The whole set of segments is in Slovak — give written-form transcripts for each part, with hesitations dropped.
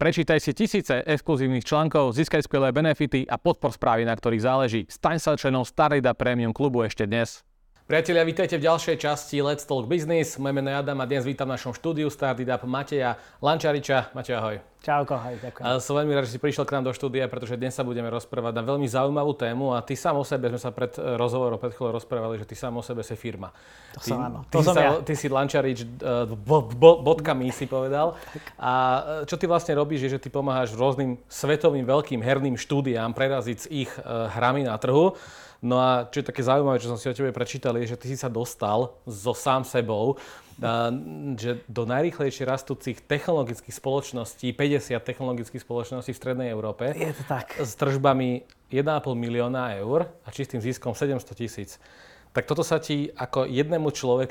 Prečítaj si tisíce exkluzívnych článkov, získaj skvelé benefity a podpor správy, na ktorých záleží. Staň sa členom StartIDA Premium klubu ešte dnes. Priatelia, vítajte v ďalšej časti Let's Talk Business. Moje meno je Adam a dnes vítam v našom štúdiu StartIDA Mateja Lančariča. Matej, ahoj. Čauko, hej, ďakujem. Som veľmi rád, že si prišiel k nám do štúdia, pretože dnes sa budeme rozprávať na veľmi zaujímavú tému a ty sám o sebe, sme sa pred rozhovorom pred chvíľou rozprávali, že ty sám o sebe si firma. Ty si Lančarič.me si povedal. A čo ty vlastne robíš, je, že ty pomáhaš rôznym svetovým veľkým herným štúdiám preraziť s ich hrami na trhu. No a čo je také zaujímavé, čo som si o tebe prečítal, je, že ty si sa dostal so sám sebou, že do najrýchlejšie rastúcich technologických spoločností, 50 technologických spoločností v Strednej Európe. Je to tak. S tržbami 1,5 milióna eur a čistým ziskom 700 000. Tak toto sa ti ako jednému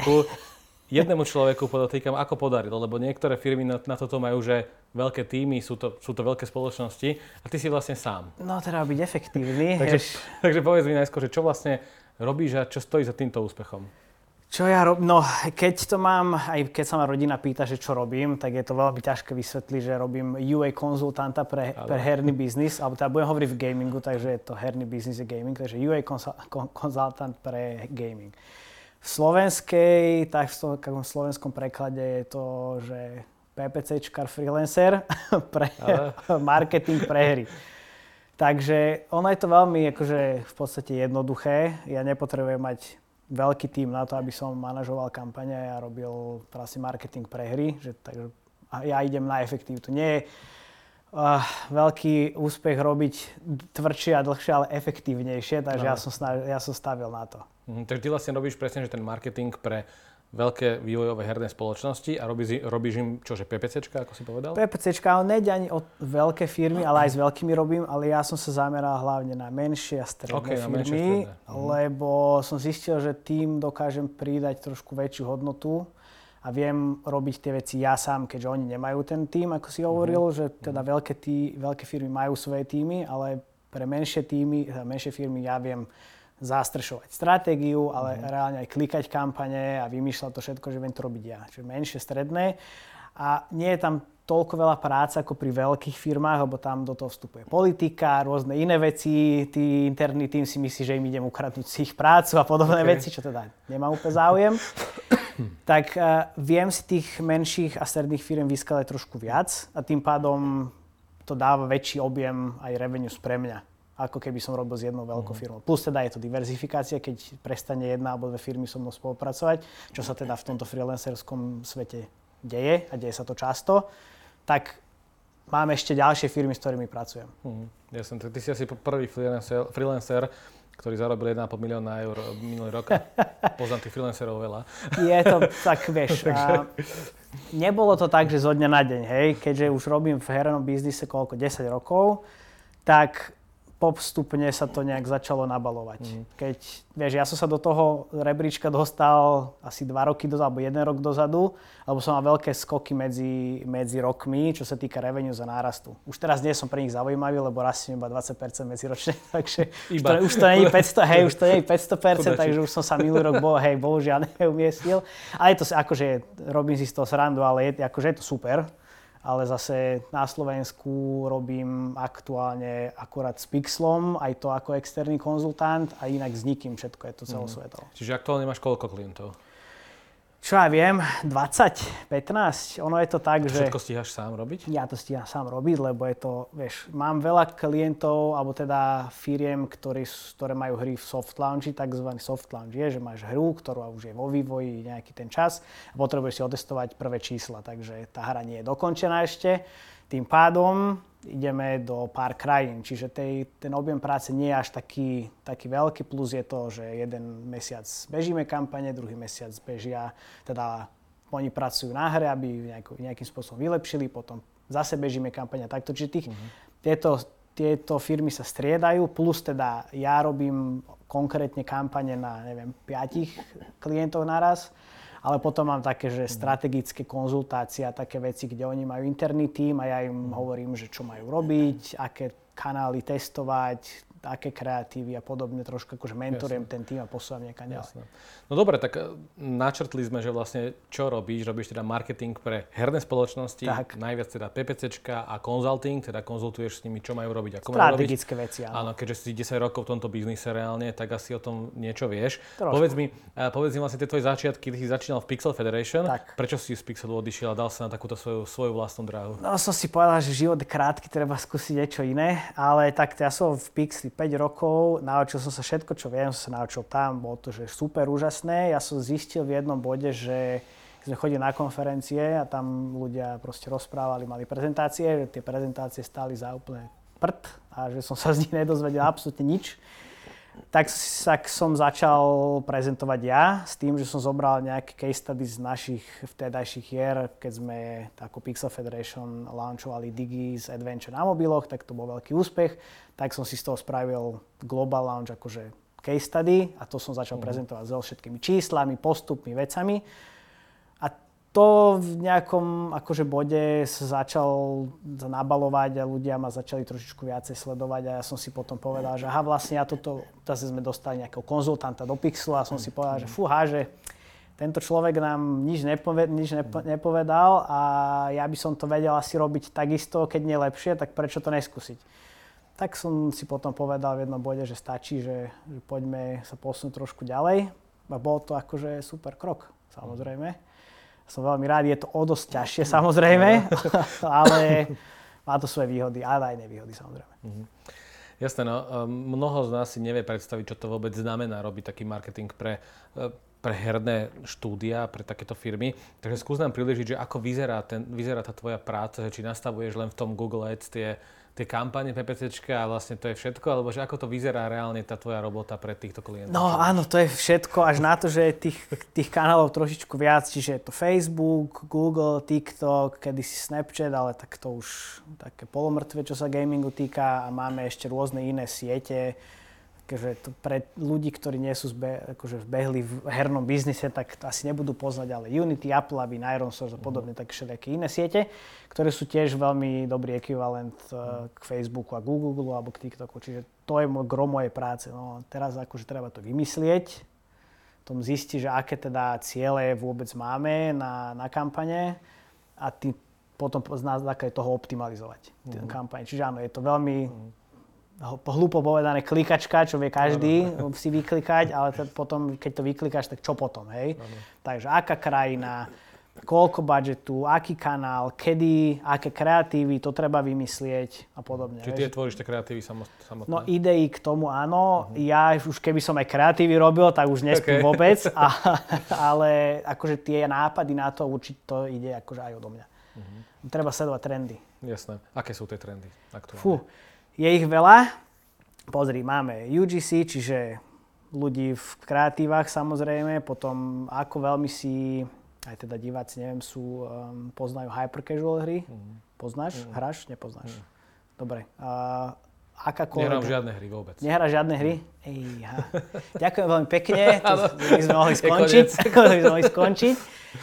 človeku podotýkam, ako podarilo, lebo niektoré firmy na toto majú, že veľké týmy, sú to veľké spoločnosti a ty si vlastne sám. No, treba byť efektívny. Takže povedz mi najskôr, že čo vlastne robíš a čo stojí za týmto úspechom? Čo ja robím? No, keď to mám, aj keď sa ma rodina pýta, že čo robím, tak je to veľmi ťažké vysvetliť, že robím UA konzultanta pre herný biznis, alebo teda budem hovoriť v gamingu, takže je to herný biznis je gaming, takže UA konzultant pre gaming. V slovenskej, tak v slovenskom preklade je to, že PPCčkar freelancer pre marketing pre hry. Takže ono je to veľmi akože v podstate jednoduché. Ja nepotrebujem mať veľký tím na to, aby som manažoval kampane a robil vlastne marketing pre hry. Takže ja idem na efektivitu. Nie je veľký úspech robiť tvrdšie a dlhšie, ale efektívnejšie. Takže ja som stavil na to. Takže ty vlastne robíš presne, že ten marketing pre veľké vývojové herné spoločnosti a robíš im čože PPCčka, ako si povedal? PPCčka, ale nejde ani o veľké firmy, ale aj s veľkými robím, ale ja som sa zameral hlavne na menšie a stredné firmy, lebo som zistil, že tým dokážem pridať trošku väčšiu hodnotu a viem robiť tie veci ja sám, keďže oni nemajú ten tím, ako si hovoril, že teda veľké firmy majú svoje týmy, ale pre menšie firmy ja viem zastrešovať stratégiu, ale reálne aj klikať kampane a vymýšľať to všetko, že viem to robiť ja. Čiže menšie, stredné. A nie je tam toľko veľa práce ako pri veľkých firmách, lebo tam do toho vstupuje politika, rôzne iné veci. Tí interný tým si myslí, že im idem ukradnúť si ich prácu a podobné veci, čo teda nemá úplne záujem. Tak viem si tých menších a stredných firm vyskladať trošku viac a tým pádom to dáva väčší objem aj revenues pre mňa, ako keby som robil s jednou veľkou firmou. Plus teda je to diverzifikácia, keď prestane jedna alebo dve firmy so mnou spolupracovať, čo sa teda v tomto freelancerskom svete deje a deje sa to často, tak mám ešte ďalšie firmy, s ktorými pracujem. Jasne, ty si asi prvý freelancer, ktorý zarobil 1,5 milióna eur minulý rok. Poznám tých freelancerov veľa. Je to tak, vieš. Nebolo to tak, že zo dňa na deň, hej. Keďže už robím v hernom biznise 10 rokov, tak postupne sa to nejak začalo nabalovať. Keď, vieš, ja som sa do toho rebríčka dostal asi 2 roky dozadu, alebo 1 rok dozadu, lebo som mal veľké skoky medzi rokmi, čo sa týka revenue za nárastu. Už teraz nie som pre nich zaujímavý, lebo rastiem iba 20% medziročne, takže už to nie je 500%, takže už som sa minulý rok bohužiaľ neumiestnil. Ale je to akože, robím si z toho srandu, ale je to super. Ale zase na Slovensku robím aktuálne akurát s Pixlom, aj to ako externý konzultant a inak s nikým, všetko je to celosvetovo. Čiže aktuálne máš koľko klientov? Čo ja viem, 20, 15. Ono je to tak, že... Všetko stíhaš sám robiť? Ja to stíham sám robiť, lebo je to, vieš, mám veľa klientov, alebo teda firiem, ktoré majú hry v soft launchi, takzvaný soft launch je, že máš hru, ktorá už je vo vývoji nejaký ten čas a potrebuješ si otestovať prvé čísla, takže tá hra nie je dokončená ešte. Tým pádom ideme do pár krajín, čiže ten objem práce nie je až taký veľký, plus je to, že jeden mesiac bežíme kampane, druhý mesiac bežia, teda oni pracujú na hre, aby nejakým spôsobom vylepšili, potom zase bežíme kampane a takto, čiže tieto firmy sa striedajú, plus teda ja robím konkrétne kampane na, 5 klientov naraz. Ale potom mám také, že strategické konzultácie a také veci, kde oni majú interný tím a ja im hovorím, že čo majú robiť, aké kanály testovať, aké kreatívy a podobne, trošku akože mentorujem ten tým a posúvam niekam ďalej. No dobre, tak načrtli sme, že vlastne čo robíš? Robíš teda marketing pre herné spoločnosti, najviac teda PPCčka a consulting, teda konzultuješ s nimi, čo majú robiť, ako majú robiť. Strategické veci, áno. Áno, keďže si 10 rokov v tomto biznise reálne, tak asi o tom niečo vieš. Povedz mi vlastne tie tvoje začiatky, ty si začínal v Pixel Federation. Tak. Prečo si z Pixelu odišiel a dal sa na takúto svoju vlastnú dráhu? No som si povedal, že život je krátky, treba skúsiť niečo iné, ale tak ja som v Pixli 5 rokov, naučil som sa všetko, čo viem, som sa naučil tam, bolo to že super úžasné. Ja som zistil v jednom bode, že sme chodili na konferencie a tam ľudia proste rozprávali, mali prezentácie, že tie prezentácie stáli za úplne prd a že som sa z nich nedozvedel absolútne nič. Tak som začal prezentovať ja s tým, že som zobral nejaké case studies z našich vtedajších hier, keď sme ako Pixel Federation launchovali Digi's Adventure na mobiloch, tak to bol veľký úspech. Tak som si z toho spravil Global Launch akože case study a to som začal prezentovať so všetkými číslami, postupmi, vecami. A to v nejakom akože bode sa začal nabalovať a ľudia ma začali trošičku viacej sledovať a ja som si potom povedal, že aha, vlastne ja toto, zase sme dostali nejakého konzultanta do Pixelu a som si povedal, že fúha, že tento človek nám nič nepovedal a ja by som to vedel asi robiť takisto, keď nie lepšie, tak prečo to neskúsiť. Tak som si potom povedal v jednom bode, že stačí, že poďme sa posunúť trošku ďalej a bol to akože super krok, samozrejme. Som veľmi rád, je to o dosť ťažšie samozrejme, ale má to svoje výhody, ale aj nevýhody samozrejme. Jasné, no mnoho z nás si nevie predstaviť, čo to vôbec znamená robiť taký marketing pre herné štúdia, pre takéto firmy. Takže skús nám približiť, že ako vyzerá tá tvoja práca, že či nastavuješ len v tom Google Ads tie kampane PPCčka a vlastne to je všetko, alebo že ako to vyzerá reálne tá tvoja robota pre týchto klientov? No áno, to je všetko, až na to, že je tých kanálov trošičku viac, čiže je to Facebook, Google, TikTok, kedysi Snapchat, ale tak to už také polomrtvé, čo sa gamingu týka a máme ešte rôzne iné siete. Takže to pre ľudí, ktorí nie sú akože vbehli v hernom biznise, tak to asi nebudú poznať, ale Unity, Apple, Iron Source a podobne, také všetky iné siete, ktoré sú tiež veľmi dobrý ekvivalent k Facebooku a Google alebo k TikToku. Čiže to je gro mojej práce. No, teraz akože treba to vymyslieť, tom zistiť, že aké teda ciele vôbec máme na kampane a potom na základe toho optimalizovať ten kampaň. Čiže áno, je to veľmi hlúpo povedané klikačka, čo vie každý si vyklikať, ale potom, keď to vyklikáš, tak čo potom, hej? Takže aká krajina, koľko budžetu, aký kanál, kedy, aké kreatívy, to treba vymyslieť a podobne. Čiže ty tvoríš tie kreatívy samotné? No idei k tomu áno. Ja už keby som aj kreatívy robil, tak už nespím vôbec, ale akože tie nápady na to určite to ide akože aj odo mňa. Treba sledovať trendy. Jasné. Aké sú tie trendy aktuálne? Je ich veľa. Pozri, máme UGC, čiže ľudí v kreatívach samozrejme, potom ako veľmi si, aj teda diváci, neviem, poznajú hyper-casual hry. Poznáš? Hráš? Nepoznáš. Dobre. Nehrám žiadne hry vôbec. Nehráš žiadne hry? Ejha. Ďakujem veľmi pekne, to by sme mohli skončiť.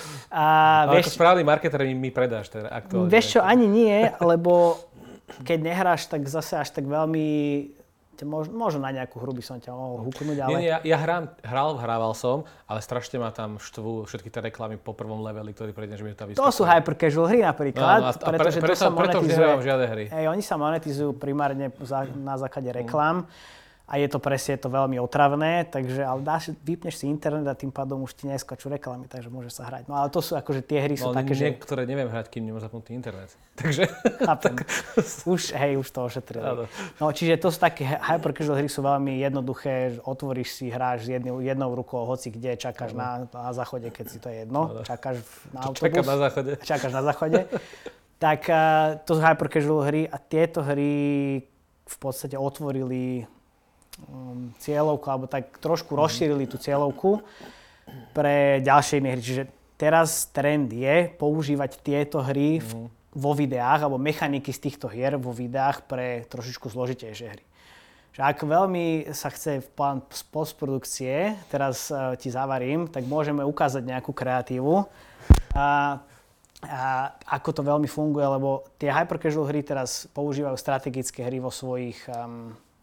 Ako správny marketer mi predáš teda aktuálne. Vieš čo, ani nie, lebo keď nehráš, tak zase až tak veľmi, možno na nejakú hru by som ťa mohol húknúť, ale... Nie, ja hrával som, ale strašne ma tam štvú všetky tie reklamy po prvom leveli, ktorý prejdeš mi tam vyskúšať. To sú hyper-casual hry napríklad, pretože to sa monetizuje. Preto nehrám žiadne hry. Oni sa monetizujú primárne na základe reklám. A je to presne veľmi otravné, takže ale vypneš si internet a tým pádom už ti neskačú reklamy, takže môžeš sa hrať. No ale to sú akože tie hry sú také, že... Niektoré neviem hrať, kým nemám zapnutý internet. Takže... Chápem. Už to ošetrili. No čiže to sú také hyper-casual hry, sú veľmi jednoduché, otvoríš si, hráš s jednou rukou hoci kde, čakáš na záchode, keď si to je jedno, čakáš na autobus. Čakáš na záchode. Tak to sú hyper-casual hry a tieto hry v podstate otvorili cieľovku, alebo tak trošku rozšírili tú cieľovku pre ďalšie iné hry. Čiže teraz trend je používať tieto hry vo videách, alebo mechaniky z týchto hier vo videách pre trošičku zložitejšie hry. Že ak veľmi sa chce v plán postprodukcie, teraz ti zavarím, tak môžeme ukázať nejakú kreatívu. A ako to veľmi funguje, lebo tie hyper-casual hry teraz používajú strategické hry vo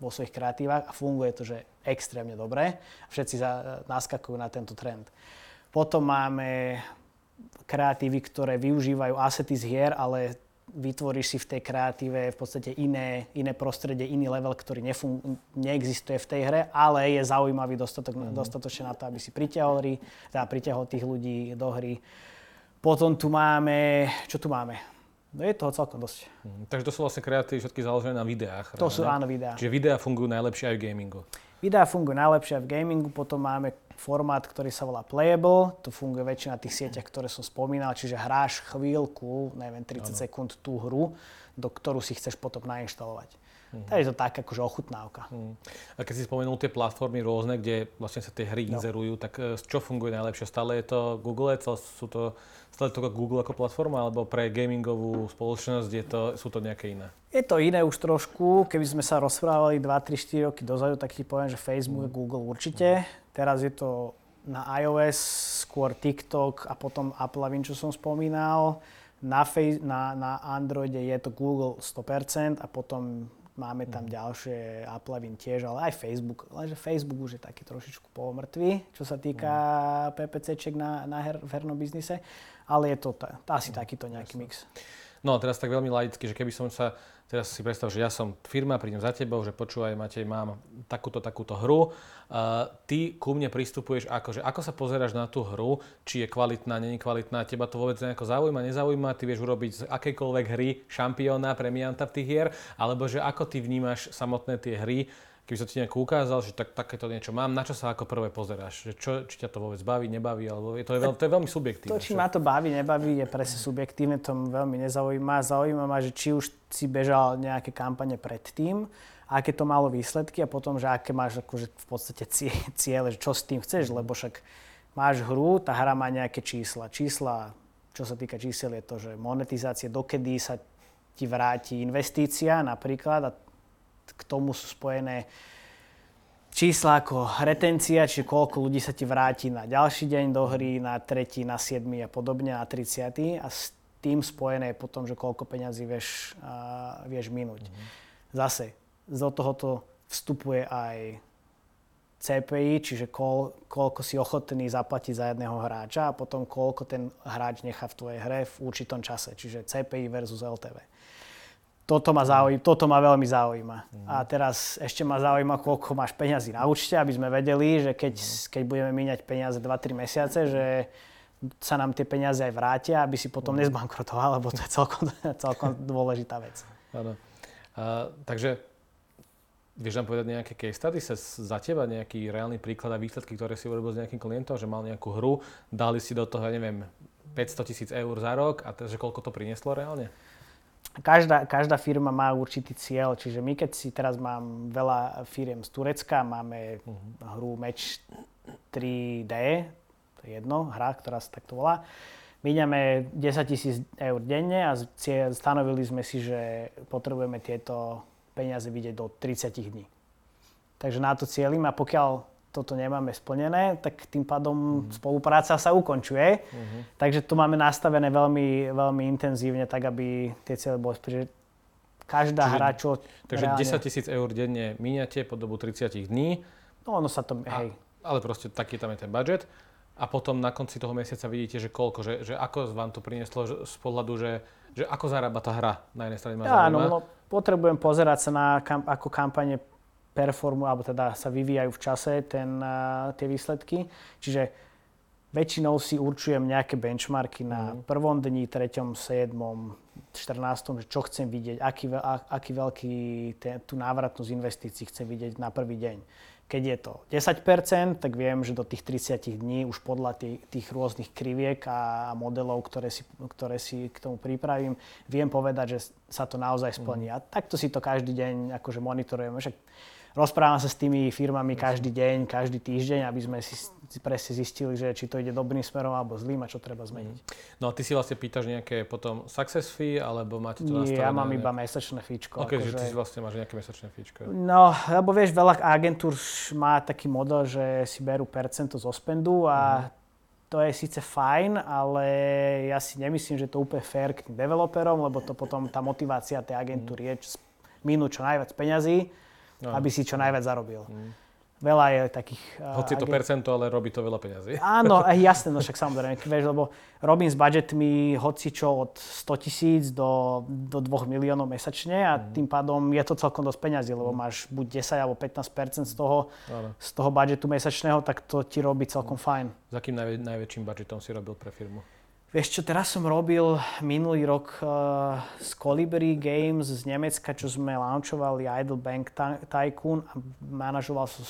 vo svojich kreatívach a funguje to, že extrémne dobre. Všetci naskakujú na tento trend. Potom máme kreatívy, ktoré využívajú asety z hier, ale vytvoríš si v tej kreatíve v podstate iné prostredie, iný level, ktorý neexistuje v tej hre, ale je zaujímavý dostatočne na to, aby si pritiahol tých ľudí do hry. Potom tu máme, čo tu máme? No je toho celkom dosť. Takže to sú vlastne kreatívy všetky založené na videách. To sú áno videá. Čiže videá fungujú najlepšie aj v gamingu. Videá fungujú najlepšie aj v gamingu, potom máme formát, ktorý sa volá Playable. To funguje väčšina tých sieťach, ktoré som spomínal, čiže hráš chvíľku, neviem, 30 sekúnd tú hru, do ktorú si chceš potom nainštalovať. Takže to tak akože ochutnávka. A keď si spomenul tie platformy rôzne, kde vlastne sa tie hry inzerujú, tak čo funguje najlepšie? Stále je to Google Ads? Stále to Google ako platforma, alebo pre gamingovú spoločnosť sú to nejaké iné? Je to iné už trošku. Keby sme sa rozprávali 2, 3, 4 roky dozadu, tak ti poviem, že Facebook a Google určite. Teraz je to na iOS, skôr TikTok a potom Apple, čo som spomínal. Na Androide je to Google 100% a potom máme tam ďalšie Apple tiež, ale aj Facebook. Lenže Facebook už je taký trošičku polomrtvý, čo sa týka PPCček v hernom biznise. Ale je to asi takýto nejaký mix. No a teraz tak veľmi laicky, že keby som sa, teraz si predstav, že ja som firma, prídem za tebou, že počúvaj Matej, mám takúto hru. Ty ku mne pristupuješ ako sa pozeráš na tú hru, či je kvalitná, není kvalitná, teba to vôbec nejako nezaujíma, ty vieš urobiť z akejkoľvek hry šampióna, premianta v tých hier, alebo že ako ty vnímaš samotné tie hry, keby som ti nejako ukázal, že takéto niečo mám, na čo sa ako prvé pozeráš? Že či ťa to vôbec baví, nebaví, alebo to je veľmi subjektívne. To, či ma to baví, nebaví, je presne subjektívne, to veľmi nezaujíma. Zaujíma ma, že či už si bežal nejaké kampane predtým, aké to malo výsledky a potom, že aké máš akože v podstate ciele, že čo s tým chceš, lebo však máš hru, tá hra má nejaké čísla. Čísla, čo sa týka čísel, je to, že monetizácie, dokedy sa ti vráti investícia napríklad a k tomu sú spojené čísla ako retencia, čiže koľko ľudí sa ti vráti na ďalší deň do hry, na 3., na 7. a podobne, na 30. A s tým spojené je potom, že koľko peňazí vieš minúť. Zase, do tohoto vstupuje aj CPI, čiže koľko si ochotný zaplatiť za jedného hráča a potom koľko ten hráč nechá v tvojej hre v určitom čase, čiže CPI versus LTV. Toto ma veľmi zaujíma. A teraz ešte ma zaujíma, koľko máš peňazí na účte, aby sme vedeli, že keď budeme míňať peniaze 2-3 mesiace, že sa nám tie peniaze aj vrátia, aby si potom nezbankrotoval, lebo to je celkom dôležitá vec. Áno. Takže vieš nám povedať nejaké case study za teba, nejaký reálny príklad a výsledky, ktoré si urobil s nejakým klientom, že mal nejakú hru, dali si do toho, neviem, 500 000 eur za rok a že koľko to prinieslo reálne? Každá firma má určitý cieľ, čiže my keď si teraz mám veľa firiem z Turecka, máme hru Match 3D, to je jedno, hra, ktorá sa takto volá. Míňame 10 000 eur denne a stanovili sme si, že potrebujeme tieto peniaze vidieť do 30 dní. Takže na to cieľim a pokiaľ toto nemáme splnené, tak tým pádom spolupráca sa ukončuje. Takže to máme nastavené veľmi, veľmi intenzívne, tak aby tie cieľe boli splnené. Každá hra, čo Takže reálne... 10 000 eur denne míňate po dobu 30 dní. No ono sa to... hej. Ale proste taký tam je ten budget. A potom na konci toho mesiaca vidíte, že koľko, že ako vám to prinieslo z pohľadu, že ako zarába tá hra na jednej strane ma zaujíma. Áno, potrebujem pozerať sa na ako kampane performujú, alebo teda sa vyvíjajú v čase tie výsledky. Čiže väčšinou si určujem nejaké benchmarky na prvom dni, 3., 7., 14., že čo chcem vidieť, aký veľký tú návratnosť investícií chcem vidieť na prvý deň. Keď je to 10%, tak viem, že do tých 30 dní už podľa tých rôznych kriviek a modelov, ktoré si k tomu pripravím, viem povedať, že sa to naozaj splní. A takto si to každý deň akože monitorujeme. Však rozprávam sa s tými firmami každý deň, každý týždeň, aby sme si presne zistili, že či to ide dobrým smerom alebo zlým a čo treba zmeniť. No a ty si vlastne pýtaš nejaké potom success fee, alebo máte to nastavené? Nie, ja mám iba mesačné fíčko. OK, že ty si vlastne máš nejaké mesačné fíčko. No, lebo vieš, veľa agentúr má taký model, že si berú percento zo spendu a to je síce fajn, ale ja si nemyslím, že to je úplne fair k tým developerom, lebo to potom tá motivácia tej agentúry je minúť čo najviac peňazí. aby si čo najviac zarobil. Veľa je takých... Hoci je to percento, ale robí to veľa peňazí. Áno, jasné, no však samozrejme, vieš, lebo robím s budgetmi hocičo od 100 000 do 2 miliónov mesačne a tým pádom je to celkom dosť peňazí, lebo máš buď 10 alebo 15% z toho budgetu mesačného, tak to ti robí celkom fajn. S akým najväčším budgetom si robil pre firmu? Vieš čo, teraz som robil minulý rok z Colibri Games z Nemecka, čo sme launchovali Idle Bank Tycoon a manažoval som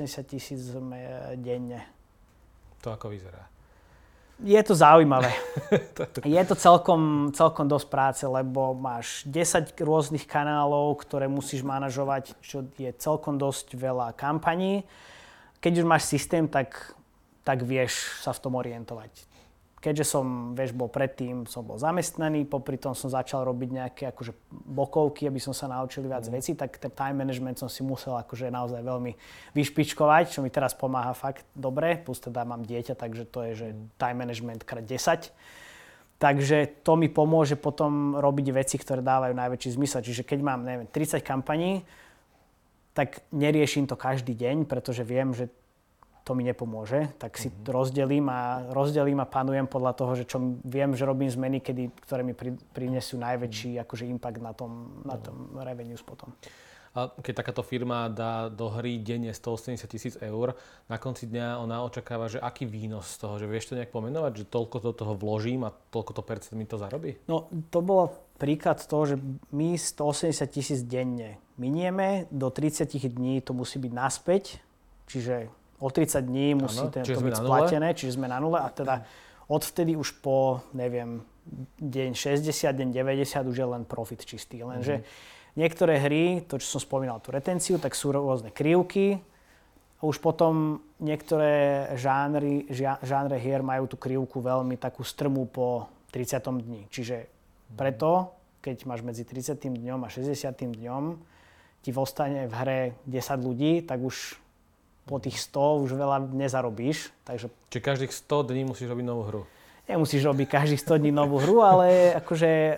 180 000 denne. To ako vyzerá? Je to zaujímavé. Je to celkom dosť práce, lebo máš 10 rôznych kanálov, ktoré musíš manažovať, čo je celkom dosť veľa kampaní. Keď už máš systém, tak vieš sa v tom orientovať. Keďže som, bol predtým, som bol zamestnaný, popri tom som začal robiť nejaké akože bokovky, aby som sa naučil viac vecí, tak ten time management som si musel akože naozaj veľmi vyšpičkovať, čo mi teraz pomáha fakt dobre, plus teda mám dieťa, takže to je, že time management krát 10. Takže to mi pomôže potom robiť veci, ktoré dávajú najväčší zmysel. Čiže keď mám, 30 kampaní, tak neriešim to každý deň, pretože viem, že to mi nepomôže, tak si rozdelím a panujem podľa toho, že čo viem, že robím zmeny, ktoré mi prinesú najväčší akože impact na tom revenues potom. A keď takáto firma dá do hry denne 180 000 eur, na konci dňa ona očakáva, že aký výnos z toho, že vieš to nejak pomenovať, že toľko do toho vložím a toľko to percent mi to zarobí? No, to bol príklad toho, že my 180 000 denne minieme, do 30 dní to musí byť naspäť, čiže o 30 dní musí to byť splatené, čiže sme na nule a teda odvtedy už po, deň 60, deň 90 už je len profit čistý. Lenže niektoré hry, to čo som spomínal, tú retenciu, tak sú rôzne krivky a už potom niektoré žánre hier majú tú krivku veľmi takú strmú po 30. dni. Čiže preto, keď máš medzi 30. dňom a 60. dňom, ti ostane v hre 10 ľudí, tak už po tých 100 už veľa nezarobíš. Čiže každých 100 dní musíš robiť novú hru? Nemusíš robiť každých 100 dní novú hru, ale akože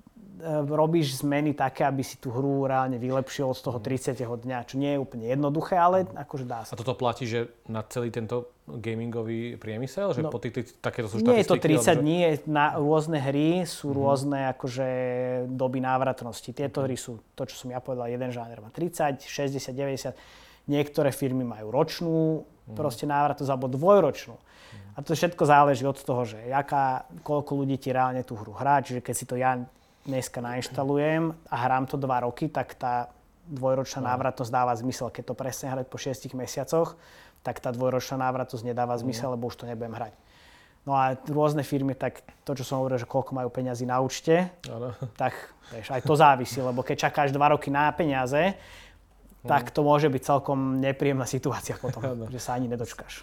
robíš zmeny také, aby si tú hru reálne vylepšil od toho 30. dňa, čo nie je úplne jednoduché, ale akože dá sa. A toto platí, že na celý tento gamingový priemysel? Že po takéto sú štatistiky? Nie je to 30 dní, na rôzne hry sú rôzne akože doby návratnosti. Tieto hry sú to, čo som ja povedal, jeden žáner má 30, 60, 90. Niektoré firmy majú ročnú proste návratnosť alebo dvojročnú. A to všetko záleží od toho, že koľko ľudí ti reálne tú hru hrá. Čiže keď si to ja dneska nainštalujem a hrám to 2 roky, tak tá dvojročná návratnosť dáva zmysel. Keď to presne hrať po 6 mesiacoch, tak tá dvojročná návratnosť nedáva zmysel, lebo už to nebudem hrať. No a rôzne firmy, tak to, čo som hovoril, že koľko majú peňazí na účte, tak vieš, aj to závisí, lebo keď čakáš 2 roky na peniaze, tak to môže byť celkom nepríjemná situácia potom, že sa ani nedočkáš.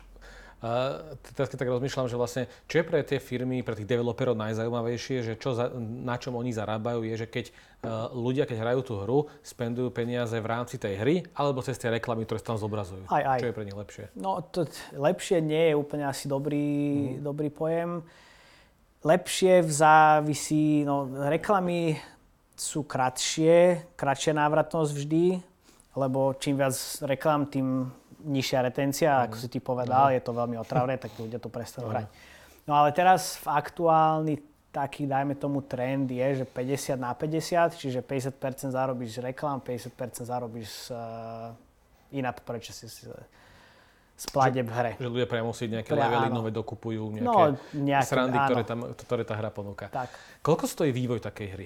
Teraz keď tak rozmýšľam, že vlastne, čo je pre tie firmy, pre tých developerov najzaujímavejšie, že na čom oni zarábajú, je, že keď ľudia, keď hrajú tú hru, spendujú peniaze v rámci tej hry, alebo cez tie reklamy, ktoré sa tam zobrazujú. Čo je pre nich lepšie? No, to lepšie nie je úplne asi dobrý pojem. Lepšie závisí, reklamy sú kratšia návratnosť vždy, lebo čím viac reklám, tým nižšia retencia, ako si ty povedal, je to veľmi otravné, tak ľudia to prestanú hrať. No ale teraz v aktuálny taký, dajme tomu, trend je, že 50/50, čiže 50% zarobíš z reklám, 50% zarobíš z in-app purchases, z platieb v hre. Že ľudia priamo si nejaké levely nové dokupujú, nejaké srandy, ktoré tá hra ponúka. Tak. Koľko stojí vývoj takej hry?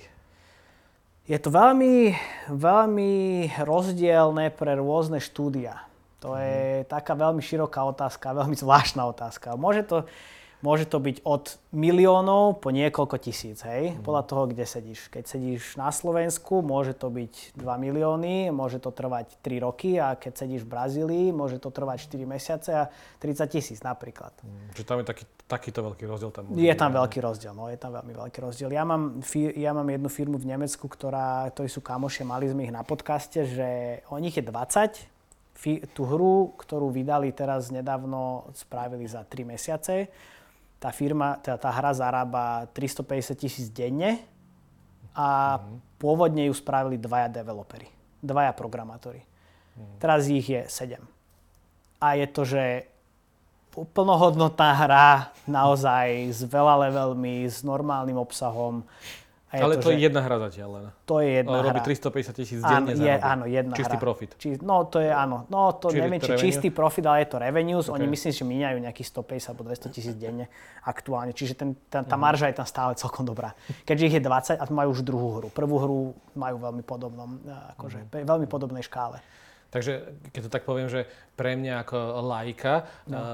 Je to veľmi, veľmi rozdielne pre rôzne štúdia. To je taká veľmi široká otázka, veľmi zvláštna otázka. Môže to byť od miliónov po niekoľko tisíc, hej? Podľa toho, kde sedíš. Keď sedíš na Slovensku, môže to byť 2 milióny, môže to trvať 3 roky a keď sedíš v Brazílii, môže to trvať 4 mesiace a 30 000 napríklad. Čiže tam je takýto veľký rozdiel? Je tam veľký rozdiel, je tam veľmi veľký rozdiel. Ja mám jednu firmu v Nemecku, ktorí sú kamošia, mali sme ich na podcaste, že o nich je 20. Tú hru, ktorú vydali teraz nedávno, spravili za 3 mesiace. Tá firma, tá hra zarába 350 000 denne a pôvodne ju spravili 2 developeri, 2 programátori. Teraz ich je 7. A je to, že plnohodnotná hra, naozaj s veľa levelmi, s normálnym obsahom. Ale to je jedna hra zatiaľ len. To je jedna hra. Robí 350 000 denne zarobí. Áno, jedna čistý hra. profit. To je áno. No to neviem, či čistý profit, ale je to revenues. Okay. Oni myslím, že míňajú nejakých 150 alebo 200 000 denne aktuálne. Čiže tá marža je tam stále celkom dobrá. Keďže ich je 20 a majú už druhú hru. Prvú hru majú veľmi veľmi podobnej škále. Takže keď to tak poviem, že pre mňa ako laika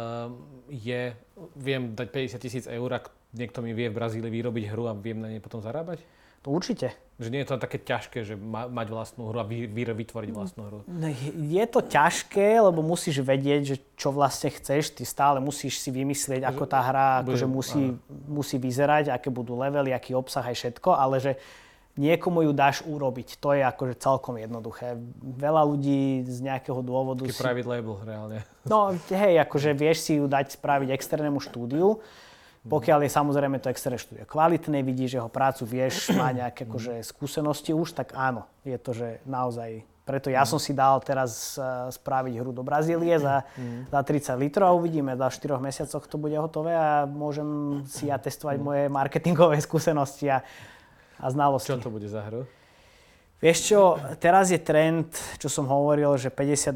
viem dať 50 000 eur, ak niekto mi vie v Brazílii vyrobiť hru a viem na nej potom zarábať? To určite. Že nie je to také ťažké, že mať vlastnú hru a vytvoriť vlastnú hru? Je to ťažké, lebo musíš vedieť, že čo vlastne chceš. Ty stále musíš si vymyslieť, ako tá hra akože musí vyzerať, aké budú levely, aký obsah aj všetko, ale že niekomu ju dáš urobiť. To je akože celkom jednoduché. Veľa ľudí z nejakého dôvodu Taký private label reálne. No hej, akože vieš si ju dať spraviť externému štúdiu. Pokiaľ je samozrejme to externé štúdio kvalitné, vidíš jeho prácu, vieš, má nejaké akože skúsenosti už, tak áno, je to, že naozaj. Preto ja som si dal teraz spraviť hru do Brazílie za 30 litrov a uvidíme, za 4 mesiacoch to bude hotové a môžem si ja testovať moje marketingové skúsenosti a znalosti. Čo to bude za hru? Vieš čo, teraz je trend, čo som hovoril, že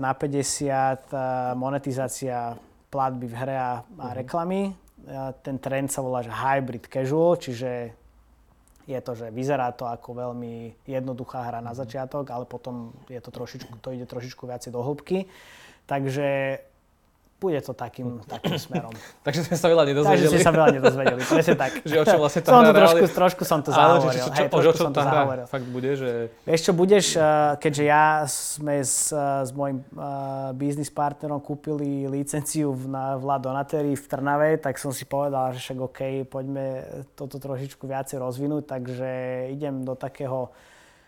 50/50, monetizácia platby v hre a reklamy. Ten trend sa volá, že hybrid casual, čiže je to, že vyzerá to ako veľmi jednoduchá hra na začiatok, ale potom to ide trošičku viacej do hĺbky. Takže bude to takým smerom. Takže sme sa veľa nedozvedeli. Presne tak. Že o čom vlastne tá hra... Trošku som to zahovoril. O čom tá hra fakt bude? Že... Vieš čo, keďže sme s môjim business partnerom kúpili licenciu v La Donaterii v Trnave, tak som si povedal, že však OK, poďme toto trošičku viacej rozvinúť, takže idem do takého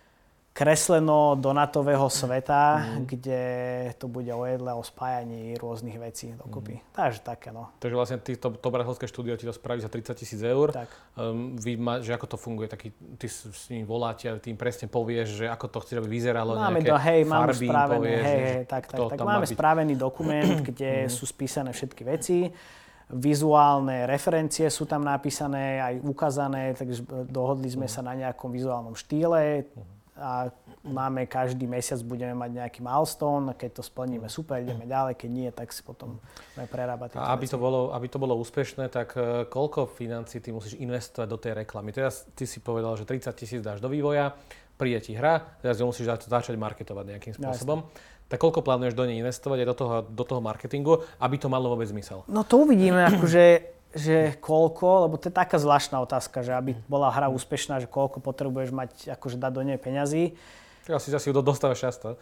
kresleno-donatového sveta, kde to bude o jedle, o spájaní rôznych vecí dokopy. Takže také, no. Takže vlastne to brazilské štúdio ti to spraví za 30 000 eur. Tak. Že ako to funguje? Ty s ním voláte a ty im presne povieš, že ako to chceš, aby vyzeralo, máme nejaké farby im povieš. Tak. Máme spravený dokument, kde sú spísané všetky veci. Vizuálne referencie sú tam napísané, aj ukázané, takže dohodli sme sa na nejakom vizuálnom štýle. A každý mesiac budeme mať nejaký milestone, keď to splníme, super, ideme ďalej, keď nie, tak si potom prerábať. A aby to bolo úspešné, tak koľko financií ty musíš investovať do tej reklamy? Teraz ty si povedal, že 30 000 dáš do vývoja, príde ti hra, teraz musíš začať marketovať nejakým spôsobom. Tak koľko plánuješ do nej investovať aj do toho marketingu, aby to malo vôbec zmysel? No to uvidíme, akože že koľko, lebo to je taká zvláštna otázka, že aby bola hra úspešná, že koľko potrebuješ mať, akože dať do nej peňazí. Asi ju dostávaš často.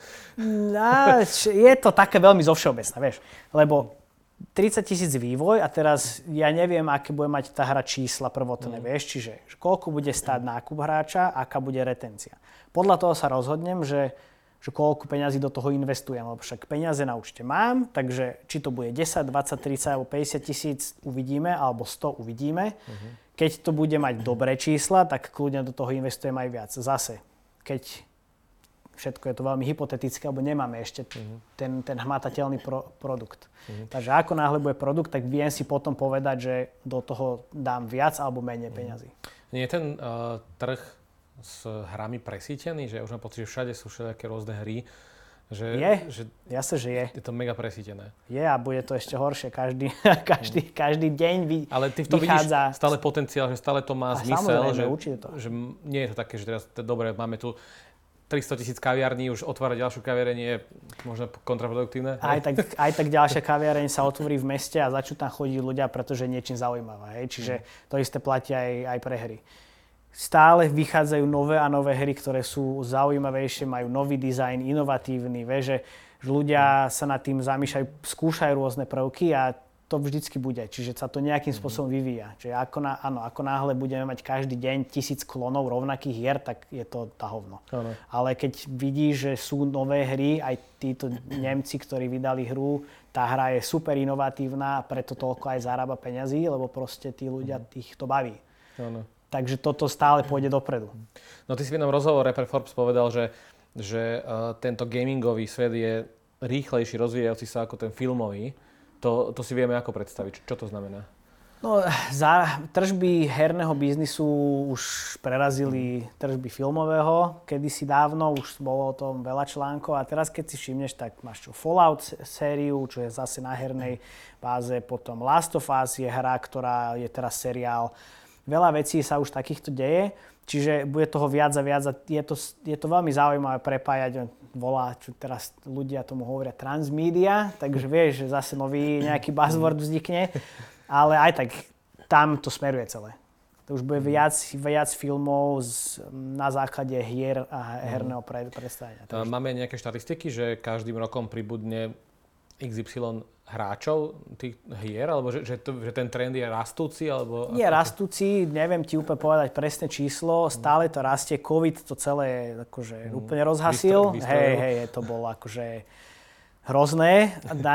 Je to také veľmi zovšeobecné, vieš, lebo 30 000 vývoj a teraz ja neviem, aké bude mať tá hra čísla prvotné, vieš, čiže koľko bude stáť nákup hráča, aká bude retencia. Podľa toho sa rozhodnem, že koľko peňazí do toho investujem, lebo však peniaze na účte mám, takže či to bude 10, 20, 30 alebo 50 000 uvidíme, alebo 100 uvidíme. Keď to bude mať dobré čísla, tak kľudne do toho investujem aj viac. Zase, keď všetko je to veľmi hypotetické, alebo nemáme ešte ten hmatateľný produkt. Takže ako náhle bude produkt, tak viem si potom povedať, že do toho dám viac alebo menej peňazí. Nie je ten trh s hrami presítený, že už mám pocit, že všade sú všelijaké rôzne hry. Jasne, že je. Je to mega presítené. Je a bude to ešte horšie. Každý deň vychádza. Ale ty v tom vidíš stále potenciál, že stále to má zmysel. Že nie je to také, že teraz dobre, máme tu 300 000 kaviarní, už otvárať ďalšiu kaviareň je možno kontraproduktívne. Aj tak ďalšia kaviareň sa otvorí v meste a začnú tam chodiť ľudia, pretože je niečím zaujímavá. Čiže to isté platí aj pre hry. Stále vychádzajú nové a nové hry, ktoré sú zaujímavejšie, majú nový dizajn, inovatívny, že ľudia sa nad tým zamýšľajú, skúšajú rôzne prvky a to vždycky bude. Čiže sa to nejakým spôsobom vyvíja. Čiže ako náhle budeme mať každý deň 1000 klonov rovnakých hier, tak je to tá hovno. Ale keď vidíš, že sú nové hry, aj títo Nemci, ktorí vydali hru, tá hra je super inovatívna a preto toľko aj zarába peňazí, lebo proste tí ľudia, ich to baví. Takže toto stále pôjde dopredu. No ty si v jednom rozhovore pre Forbes povedal, že tento gamingový svet je rýchlejší, rozvíjajúci sa ako ten filmový. To si vieme ako predstaviť. Čo to znamená? No, tržby herného biznisu už prerazili tržby filmového. Kedysi dávno už bolo o tom veľa článkov a teraz keď si všimneš, tak máš Fallout sériu, čo je zase na hernej báze, potom Last of Us je hra, ktorá je teraz seriál. Veľa vecí sa už takýchto deje, čiže bude toho viac a viac a je to veľmi zaujímavé prepájať, volá, čo teraz ľudia tomu hovoria transmedia, takže vieš, že zase nový nejaký buzzword vznikne. Ale aj tak tam to smeruje celé. To už bude viac filmov na základe hier a herného predstavenia. Máme nejaké štatistiky, že každým rokom pribudne XY hráčov tých hier? Alebo že ten trend je rastúci? Alebo nie rastúci, neviem ti úplne povedať presné číslo. Stále to rastie. COVID to celé akože úplne rozhasil. Hej, to bolo akože hrozné.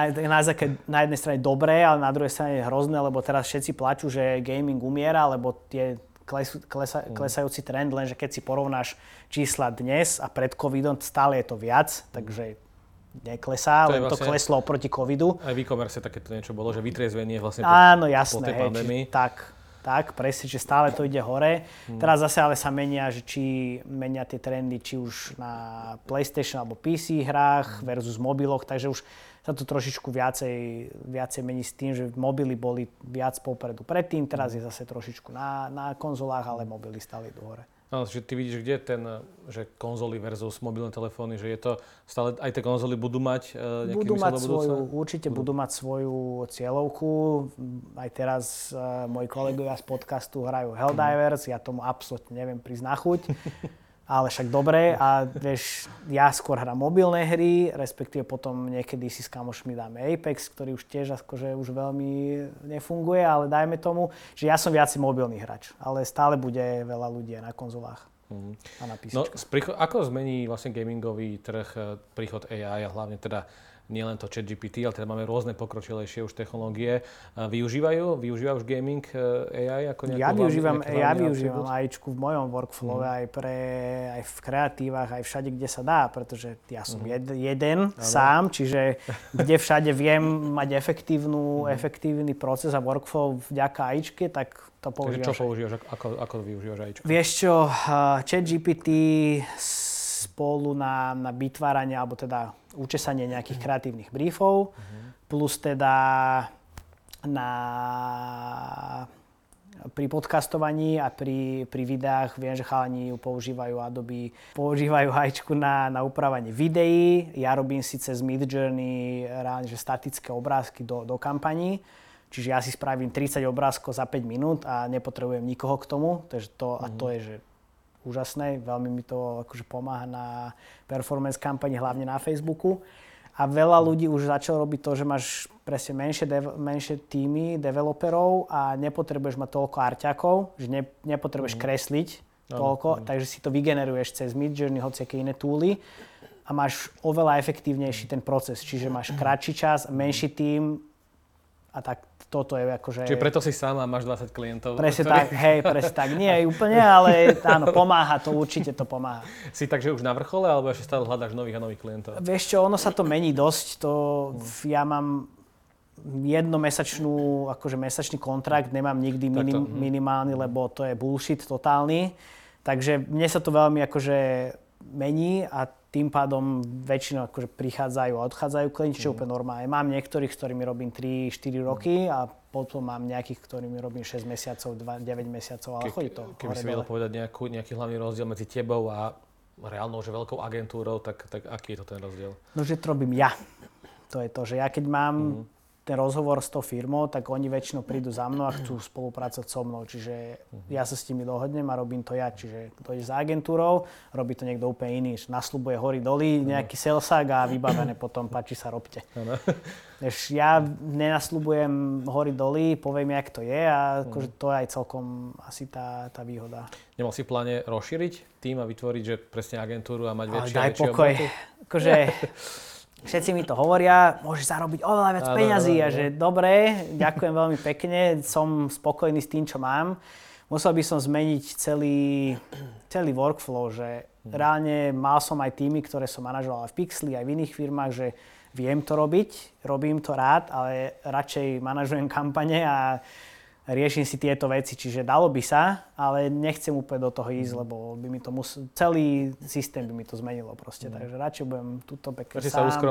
Na jednej strane dobré, ale na druhej strane hrozné, lebo teraz všetci plačú, že gaming umiera, lebo je klesajúci trend, lenže keď si porovnáš čísla dnes a pred covidom, stále je to viac, takže neklesá, len to kleslo oproti covidu. Aj v e-commerce takéto niečo bolo, že vytriezvenie vlastne áno, jasné, po tej pandémii. Tak, presne, že stále to ide hore. Teraz zase ale sa menia, že či menia tie trendy, či už na PlayStation alebo PC hrách versus mobiloch, takže už sa to trošičku viacej mení s tým, že mobily boli viac popredu predtým, teraz je zase trošičku na konzolách, ale mobily stále idú hore. No, že ty vidíš, kde že konzoly versus mobilné telefóny, že je to stále, aj tie konzoly budú mať nejaký výsledok do budúcna? Určite budú mať svoju cieľovku. Aj teraz moji kolegovia z podcastu hrajú Helldivers, ja tomu absolútne neviem prísť na chuť. Ale však dobre a vieš, ja skôr hrám mobilné hry, respektíve potom niekedy si s kamošmi dáme Apex, ktorý už tiež akože už veľmi nefunguje, ale dajme tomu, že ja som viac mobilný hráč, ale stále bude veľa ľudí na konzolách a na písičkách. Ako zmení vlastne gamingový trh príchod AI a hlavne teda nielen to ChatGPT, ale teda máme rôzne pokročilejšie už technológie. Využíva už gaming AI ako nejakú Ja využívam AIčku v mojom workflowe aj v kreatívach, aj všade, kde sa dá, pretože ja som jeden sám, čiže kde všade viem mať efektívny proces a workflow vďaka AIčke, tak to používam. Takže čo používaš? Ako využívaš AIčku? Vieš čo, ChatGPT spolu na vytváranie, alebo teda učesanie nejakých kreatívnych briefov, plus teda pri podcastovaní a pri videách viem, že chalani používajú Adobe, používajú AIčku na upravanie videí. Ja robím si cez Midjourney reálne, že statické obrázky do kampaní. Čiže ja si spravím 30 obrázkov za 5 minút a nepotrebujem nikoho k tomu. Takže to je že úžasné, veľmi mi to akože pomáha na performance kampani, hlavne na Facebooku. A veľa ľudí už začalo robiť to, že máš presne menšie týmy developerov a nepotrebuješ mať toľko arťakov, že nepotrebuješ kresliť toľko, takže si to vygeneruješ cez Midjourney, hociaké iné túly a máš oveľa efektívnejší ten proces, čiže máš kratší čas, menší tím a tak toto je akože... Čiže preto si sám a máš 20 klientov. Presne tak. Nie úplne, ale áno, pomáha to, určite to pomáha. Si takže už na vrchole, alebo ešte stále hľadáš nových a nových klientov? Vieš čo, ono sa to mení dosť. Ja mám mesačný kontrakt, nemám nikdy minimálny, lebo to je bullshit totálny. Takže mne sa to veľmi akože mení a tým pádom väčšinou akože prichádzajú a odchádzajú klienti, čo je úplne normálne. Mám niektorých, s ktorými robím 3-4 roky a potom mám nejakých, ktorými robím 6 mesiacov, 9 mesiacov, ale chodí to. Keby si vedel povedať nejaký hlavný rozdiel medzi tebou a reálnou, že veľkou agentúrou, tak aký je to ten rozdiel? No, že to robím ja. To je to, že ja keď mám ten rozhovor s tou firmou, tak oni väčšinou prídu za mnou a chcú spolupracovať so mnou. Čiže ja sa s nimi dohodnem a robím to ja. Čiže kto ide za agentúrou, robí to niekto úplne iný. Nasľubuje hory doly, nejaký salesák a vybavené potom, páči sa, robte. Ja nenasľubujem hory doly, poviem, jak to je a akože to je aj celkom asi tá výhoda. Nemal si v pláne rozšíriť tým a vytvoriť, že presne agentúru a mať väčšie daj pokoj. Akože... Všetci mi to hovoria, môžeš zarobiť oveľa viac peňazí a že dobre, ďakujem veľmi pekne, som spokojný s tým, čo mám. Musel by som zmeniť celý workflow, že reálne mal som aj týmy, ktoré som manažoval v Pixli, aj v iných firmách, že viem to robiť, robím to rád, ale radšej manažujem kampane a riešim si tieto veci, čiže dalo by sa, ale nechcem úplne do toho ísť, lebo by mi to celý systém by mi to zmenilo proste, takže radšej budem túto pekne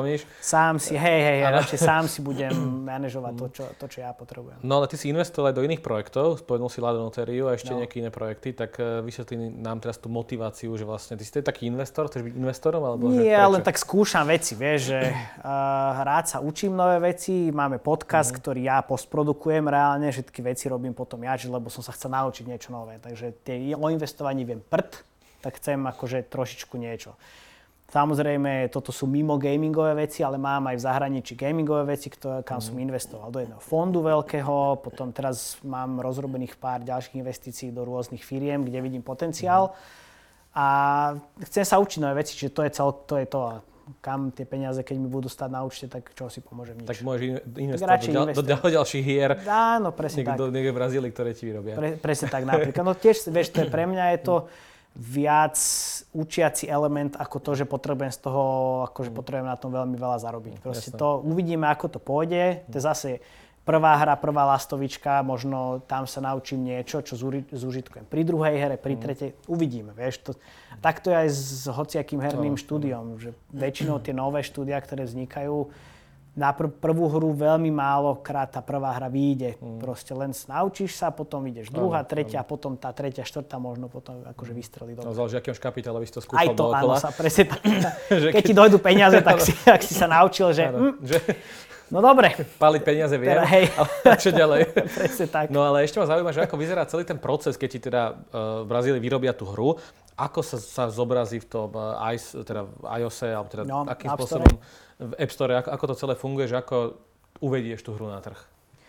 radšej sám si budem manažovať to, čo ja potrebujem. No ale ty si investoval aj do iných projektov, spomenul si Lado Notériu a ešte nejaké iné projekty, tak vysvetli nám teraz tú motiváciu, že vlastne ty si taký investor, chceš byť investorom? Alebo nie, ale tak skúšam veci, vieš, že rád sa učím nové veci, máme podcast, ktorý ja postprodukujem reálne, všetky veci robím potom ja, lebo som sa chcel naučiť niečo nové. Takže o investovaní viem tak chcem akože trošičku niečo. Samozrejme, toto sú mimo gamingové veci, ale mám aj v zahraničí gamingové veci, kam som investoval do jedného fondu veľkého, potom teraz mám rozrobených pár ďalších investícií do rôznych firiem, kde vidím potenciál a chcem sa učiť nové veci, čiže to je to. Kam tie peniaze, keď mi budú stať na účte, tak čo si pomôžem, nič. Tak môžeš investovať do ďalších hier. Áno, presne tak. Niekde v Brazílii, ktoré ti vyrobia. Presne tak napríklad. No tiež, vieš, pre mňa je to viac učiaci element ako to, že potrebujem z toho, akože potrebujem na tom veľmi veľa zarobiť. Proste to uvidíme, ako to pôjde. To je zase prvá hra, prvá lastovička, možno tam sa naučím niečo, čo zúžitkujem. Pri druhej hre, pri tretej, uvidíme, vieš. Takto je aj s hociakým herným štúdiom, že väčšinou tie nové štúdia, ktoré vznikajú, na prvú hru veľmi málokrát tá prvá hra vyjde. Proste len naučíš sa, potom ideš druhá, tretia, potom tá tretia, štvrtá možno potom akože vystrelí dobre. No záleží, akým škapitále by si to skúšal aj to, dookola. Áno, sa presne tak. Keď ti dojdú peniaze, tak si sa naučil, že... No dobre. Páliť peniaze viem, hej. ale čo ďalej? Presne tak. No ale ešte ma zaujíma, že ako vyzerá celý ten proces, keď ti teda v Brazílii vyrobia tú hru. Ako sa zobrazí v tom iOS-e, alebo teda akým spôsobom v App Store, ako to celé funguje, že ako uvedieš tú hru na trh?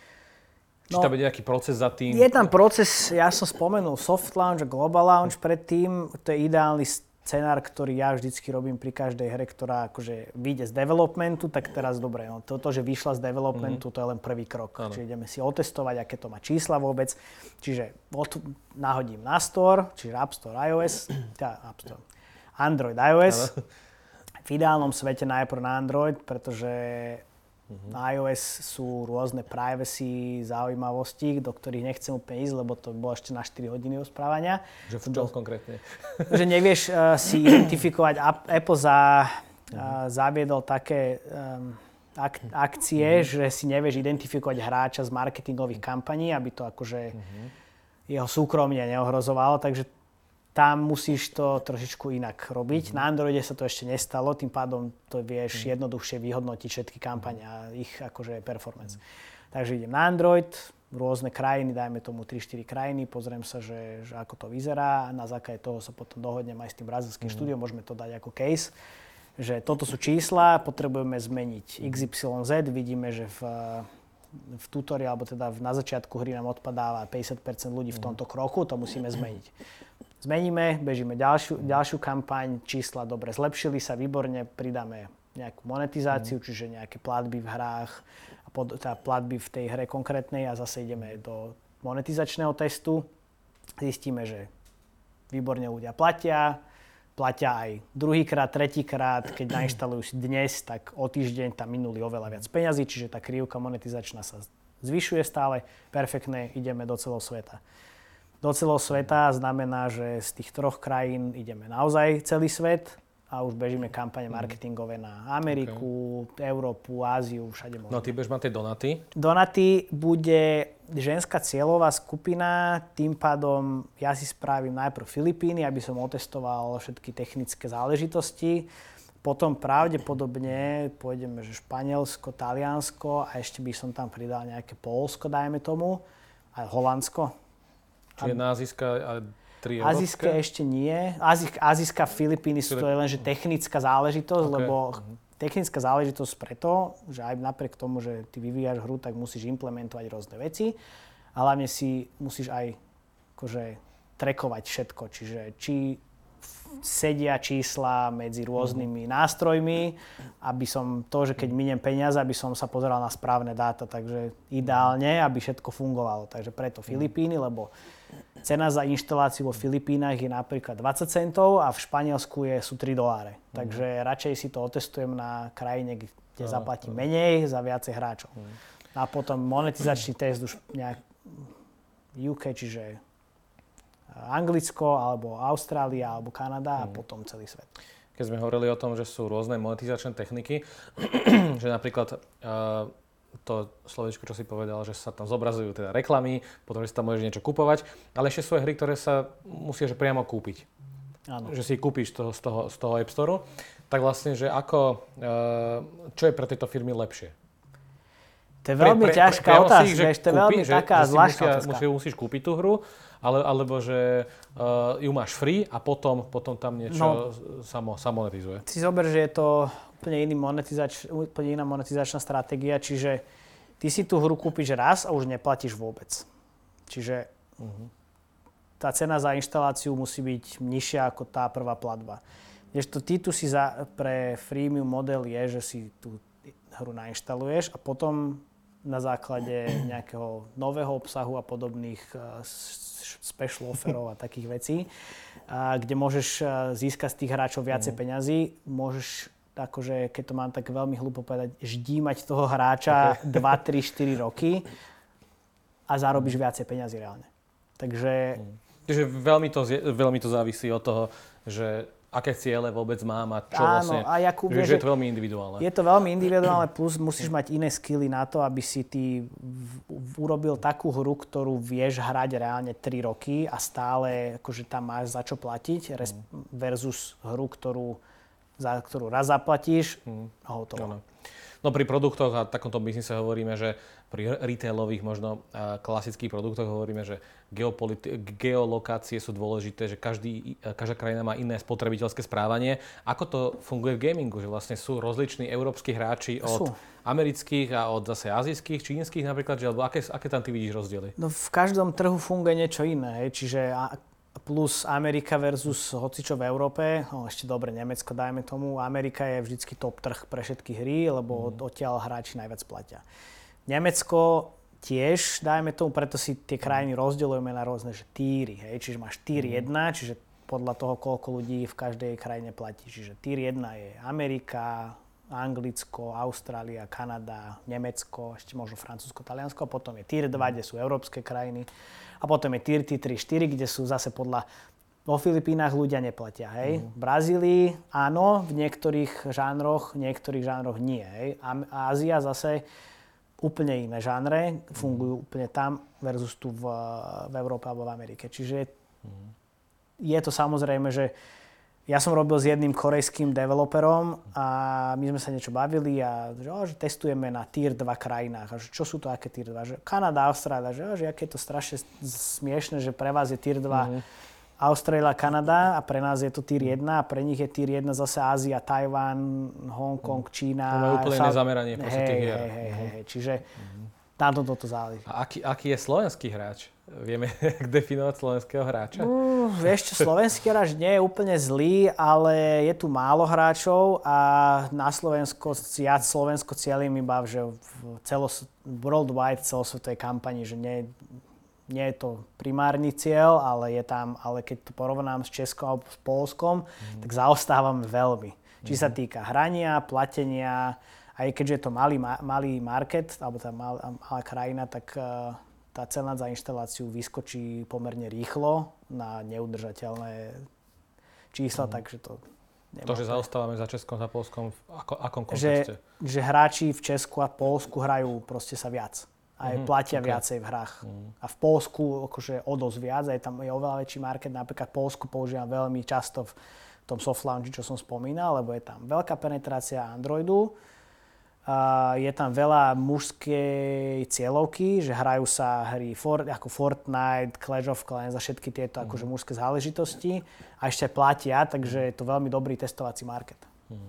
Či tam je nejaký proces za tým? Je tam proces, ja som spomenul Soft Launch a Global Launch predtým, to je ideálny scenár, ktorý ja vždycky robím pri každej hre, ktorá akože vyjde z developmentu, tak teraz dobre, no toto, že vyšla z developmentu, to je len prvý krok. Čiže ideme si otestovať, aké to má čísla vôbec. Čiže nahodím na Store, čiže App Store, iOS, App Store, Android, iOS. V ideálnom svete najprv na Android, pretože na iOS sú rôzne privacy zaujímavosti, do ktorých nechcem úplne ísť, lebo to bolo ešte na 4 hodiny rozprávania. Že v čom konkrétne? Že nevieš si identifikovať. Apple zaviedol také akcie, že si nevieš identifikovať hráča z marketingových kampaní, aby to akože jeho súkromie neohrozovalo, takže tam musíš to trošičku inak robiť. Na Androide sa to ešte nestalo, tým pádom to vieš jednoduchšie vyhodnotiť všetky kampane a ich akože performance. Takže idem na Android, rôzne krajiny, dajme tomu 3-4 krajiny, pozriem sa, že ako to vyzerá a na základe toho sa potom dohodnem aj s tým brazílskym štúdiom, môžeme to dať ako case, že toto sú čísla, potrebujeme zmeniť XYZ, vidíme, že v tutoriálu, alebo teda na začiatku hry nám odpadáva 50% ľudí v tomto kroku, to musíme zmeniť. Zmeníme, bežíme ďalšiu kampaň, čísla dobre zlepšili sa, výborne, pridáme nejakú monetizáciu, čiže nejaké platby v hrách, teda platby v tej hre konkrétnej a zase ideme do monetizačného testu. Zistíme, že výborne ľudia platia aj druhýkrát, tretíkrát, keď nainštalujú si dnes, tak o týždeň tam minuli oveľa viac peňazí, čiže tá krivka monetizačná sa zvyšuje stále, perfektne, ideme do celého sveta. Do celého sveta znamená, že z tých 3 krajín ideme naozaj celý svet a už bežíme kampane marketingové na Ameriku, Európu, Áziu, všade možno. No ty budeš mať tie Donaty? Donaty bude ženská cieľová skupina, tým pádom ja si spravím najprv Filipíny, aby som otestoval všetky technické záležitosti. Potom pravdepodobne pôjdeme, že Španielsko, Taliansko a ešte by som tam pridal nejaké Poľsko, dajme tomu, aj Holandsko. Čiže na Azijska a 3 európske? Azijské ešte nie. Azijská Filipíny sú to len že technická záležitosť, lebo technická záležitosť preto, že aj napriek tomu, že ty vyvíjaš hru, tak musíš implementovať rôzne veci a hlavne si musíš aj akože trackovať všetko, čiže či sedia čísla medzi rôznymi nástrojmi, aby som to, že keď miniem peniaze, aby som sa pozeral na správne dáta, takže ideálne, aby všetko fungovalo. Takže preto Filipíny, lebo cena za inštaláciu vo Filipínach je napríklad 20 centov a v Španielsku sú $3. Takže radšej si to otestujem na krajine, kde proste zaplatím menej za viacej hráčov. A potom monetizačný test už nejak UK, čiže Anglicko, alebo Austrália, alebo Kanada a potom celý svet. Keď sme hovorili o tom, že sú rôzne monetizačné techniky, že napríklad to slovičko, čo si povedal, že sa tam zobrazujú teda reklamy, potom, že si tam môžeš niečo kupovať, ale ešte sú aj hry, ktoré sa musíš priamo kúpiť. Áno. Že si kúpiš z toho App Store, tak vlastne, že čo je pre tieto firmy lepšie? To je veľmi ťažká otázka, to je veľmi taká zvláštna otázka. Musíš kúpiť tú hru, alebo že ju máš free a potom tam niečo sa monetizuje. Si zober, že je to úplne iná monetizačná stratégia, čiže ty si tú hru kúpiš raz a už neplatíš vôbec. Čiže tá cena za inštaláciu musí byť nižšia ako tá prvá platba. Kdežto ty tu si pre freemium model je, že si tú hru nainštaluješ a potom na základe nejakého nového obsahu a podobných special offerov a takých vecí, kde môžeš získať z tých hráčov viacej peňazí, môžeš, akože, keď to mám tak veľmi hlúpo povedať, ždímať toho hráča 2, 3, 4 roky a zarobíš viacej peňazí reálne. Takže veľmi to závisí od toho, že aké ciele vôbec mám a čo vlastne, že je to veľmi individuálne. Je to veľmi individuálne, plus musíš mať iné skilly na to, aby si ty urobil takú hru, ktorú vieš hrať reálne 3 roky a stále akože tam máš za čo platiť, versus hru, za ktorú raz zaplatíš a hotovo. No pri produktoch a takomto biznise hovoríme, že pri retailových možno klasických produktoch hovoríme, že geolokácie sú dôležité, že každá krajina má iné spotrebiteľské správanie. Ako to funguje v gamingu? Že vlastne sú rozliční európski hráči od amerických a od zase azijských, čínskych napríklad, alebo aké tam ty vidíš rozdiely? No v každom trhu funguje niečo iné, čiže plus Amerika versus hocičo v Európe, ešte dobre, Nemecko dajme tomu, Amerika je vždycky top trh pre všetky hry, lebo odtiaľ hráči najviac platia. Nemecko tiež, dajme tomu, preto si tie krajiny rozdeľujeme na rôzne týry, čiže máš tier 1, čiže podľa toho, koľko ľudí v každej krajine platí. Čiže tier 1 je Amerika, Anglicko, Austrália, Kanada, Nemecko, ešte možno Francúzsko, Taliansko, a potom je tier 2, kde sú európske krajiny. A potom je tier 3, 4, kde sú zase vo Filipínach ľudia neplatia, hej. V Brazílii áno, v niektorých žánroch nie, hej. Ázia zase úplne iné žánre, fungujú úplne tam versus tu v Európe alebo v Amerike. Čiže je to samozrejme, že ja som robil s jedným korejským developerom a my sme sa niečo bavili a že testujeme na tier 2 krajinách. A že čo sú to, aké tier 2? Že Kanada, Austrália, že aké je to strašne smiešne, že pre vás je tier 2 Austrália, Kanada a pre nás je to tier 1 a pre nich je tier 1 zase Ázia, Tajván, Hongkong, Čína. To má úplne iné zameranie. Hej. Čiže na toto záleží. A aký je slovenský hráč? Vieme definovať slovenského hráča? Vieš čo, slovenský hráč nie je úplne zlý, ale je tu málo hráčov a na Slovensko cieľim iba, že v worldwide celosvetovej kampani, že nie je to primárny cieľ, ale keď to porovnám s Českom alebo s Poľskom, tak zaostávame veľmi. Či sa týka hrania, platenia, aj keďže je to malý market, alebo tá malá krajina, tak tá cena za inštaláciu vyskočí pomerne rýchlo na neudržateľné čísla, takže to... To, že zaostávame za Českom, za Poľskom, v akom kontexte? Že hráči v Česku a Poľsku hrajú proste sa viac. Aj platia viacej v hrách. A v Poľsku akože o dosť viac, aj tam je oveľa väčší market. Napríklad Poľsku používam veľmi často v tom soft launchi, čo som spomínal, lebo je tam veľká penetrácia Androidu. Je tam veľa mužskej cieľovky, že hrajú sa hry ako Fortnite, Clash of Clans a všetky tieto akože mužské záležitosti. A ešte platia, takže je to veľmi dobrý testovací market.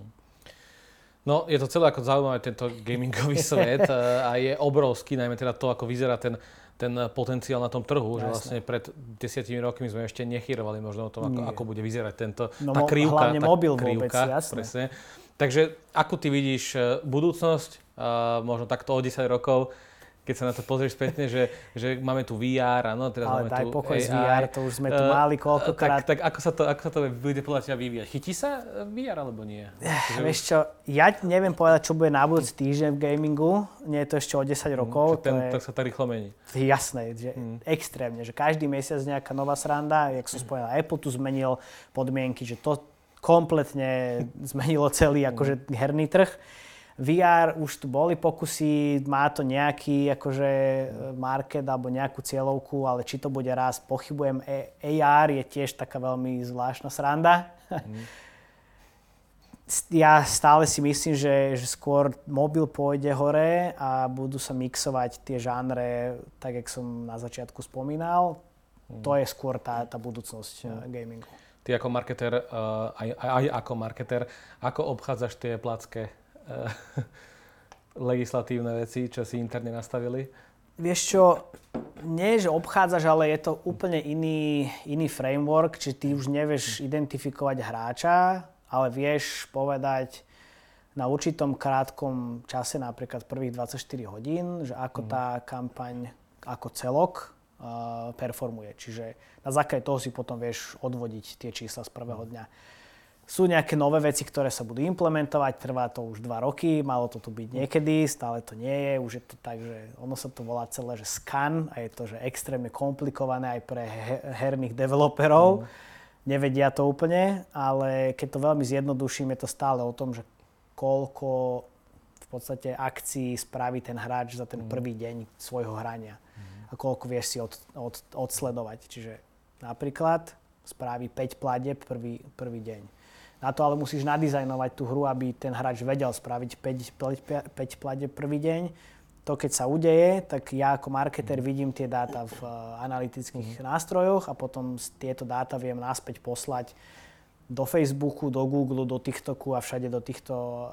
No, je to celé ako zaujímavé, tento gamingový svet a je obrovský, najmä teda to, ako vyzerá ten potenciál na tom trhu, že vlastne pred 10 rokmi sme ešte nechyrovali možno o tom, ako bude vyzerať tá krivka. Hlavne mobil vôbec, jasné. Presne. Takže ako ty vidíš budúcnosť, možno takto o 10 rokov, keď sa na to pozrieš spätne, že máme tu VR, áno, teraz ale máme daj tu pokoj AI. z VR, to už sme tu mali koľkokrát. Tak ako sa to bude podľa teba vyvíjať? Chytí sa VR alebo nie? Vieš čo, ja neviem povedať, čo bude na budúci týždeň v gamingu. Nie je to ešte o 10 rokov. Tak sa to rýchlo mení. Jasné, že extrémne, že každý mesiac nejaká nová sranda. Jak som spomenul, Apple tu zmenil podmienky, že to kompletne zmenilo celý akože herný trh. VR už tu boli pokusy, má to nejaký akože market alebo nejakú cieľovku, ale či to bude raz, pochybujem. AR je tiež taká veľmi zvláštna sranda. Ja stále si myslím, že skôr mobil pôjde hore a budú sa mixovať tie žánre, tak jak som na začiatku spomínal. To je skôr tá budúcnosť gamingu. Ty ako marketer, aj ako marketer, ako obchádzaš tie placké legislatívne veci, čo si interne nastavili? Vieš čo, nie že obchádzaš, ale je to úplne iný framework, či ty už nevieš identifikovať hráča, ale vieš povedať na určitom krátkom čase, napríklad prvých 24 hodín, že ako tá kampaň ako celok performuje. Čiže na základe toho si potom vieš odvodiť tie čísla z prvého dňa. Sú nejaké nové veci, ktoré sa budú implementovať, trvá to už 2 roky, malo to tu byť niekedy, stále to nie je, už je to tak, že ono sa to volá celé, že scan a je to, že extrémne komplikované aj pre herných developerov. Nevedia to úplne, ale keď to veľmi zjednoduším, je to stále o tom, že koľko v podstate akcií spraví ten hráč za ten prvý deň svojho hrania a koľko vieš si odsledovať. Čiže napríklad spraví 5 platieb prvý deň. Na to ale musíš nadizajnovať tú hru, aby ten hráč vedel spraviť 5 platieb prvý deň. To keď sa udeje, tak ja ako marketer vidím tie dáta v analytických nástrojoch a potom tieto dáta viem naspäť poslať do Facebooku, do Google, do TikToku a všade do týchto